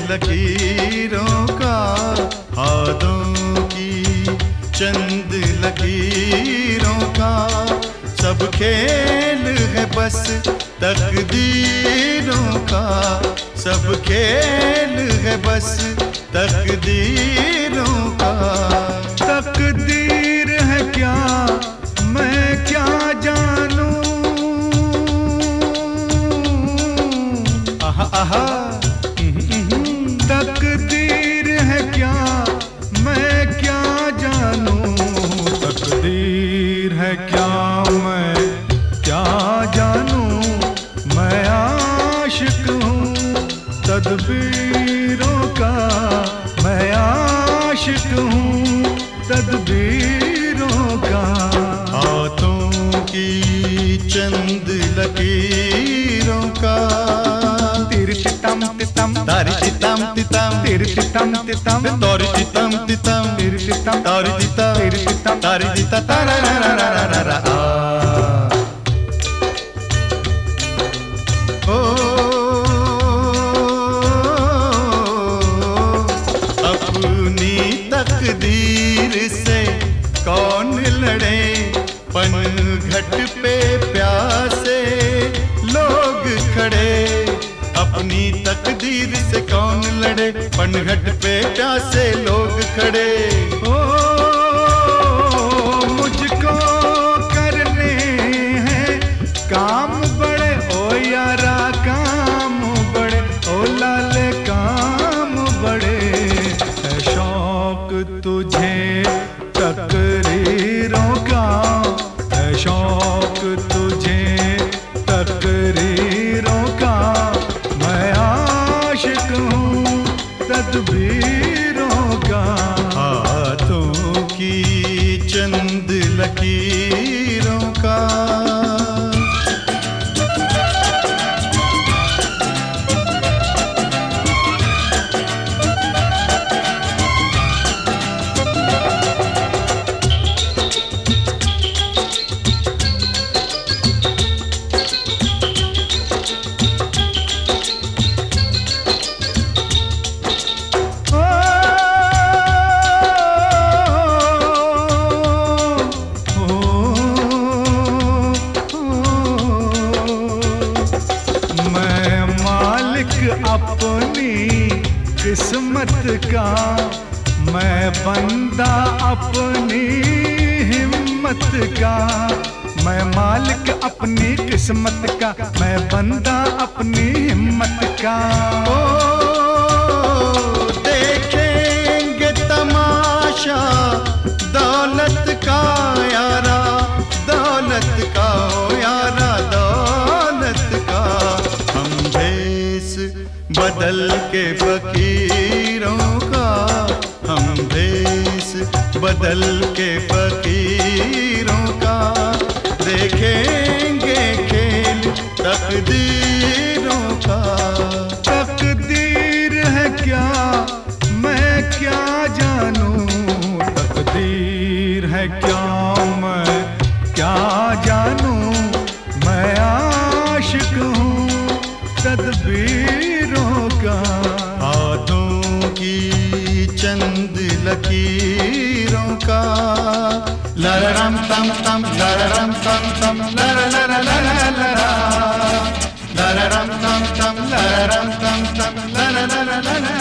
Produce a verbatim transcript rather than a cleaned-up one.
लकीरों का, हाथों की चंद लकीरों का। सब खेल है बस तकदीरों का, सब खेल है बस तकदीरों का। तकदीर है क्या मैं क्या जानूं, आहा आहा। तकदीर है क्या मैं क्या जानूं, तकदीर है क्या मैं क्या जानूं। मैं आशिक हूँ तदबीरों का, मैं आशिक हूँ तदबीरों का। हाथों की चंद लकीरों का। तिर तितम तितम तारी तितम तितम, तिर तितम तितम तोरी तितम तितम, तिर तितम तारी तितम, तिर तितम तारी तिता तारा रा रा रा रा रा। ओ अपनी तकदीर से कौन लड़े, पनघट पे प्यासे लोग खड़े। अपनी तकदीर से कौन लड़े, पनघट पे प्यासे लोग खड़े। ओ मुझको करने हैं काम बड़े, ओ यारा काम बड़े, ओ लाले काम बड़े। है शौक तुझे तकरीरों का, है शौक तुझे तकरीरों का। मैं आशिक हूँ तदबीरों का। हाथों की चंद लकीरों का। अपनी किस्मत का, मैं बंदा अपनी हिम्मत का। मैं मालिक अपनी किस्मत का, मैं बंदा अपनी हिम्मत का। ओ देखेंगे तमाशा दौलत का यारा, दौलत का ओ यारा, दौलत का। हम भेस बदल के फकीरों का, हम भेस बदल के फकीरों का। देखेंगे खेल तकदीरों का। तकदीर है क्या मैं क्या जानूं, तकदीर है क्या मैं क्या जानूं। मैं आशिक हूँ तदबीरों का। हाथों की चंद लकीरों का। लररम तम तम, लररम तम तम, लर लर लर लरा। लररम तम तम, लररम तम तम, लर लर लर।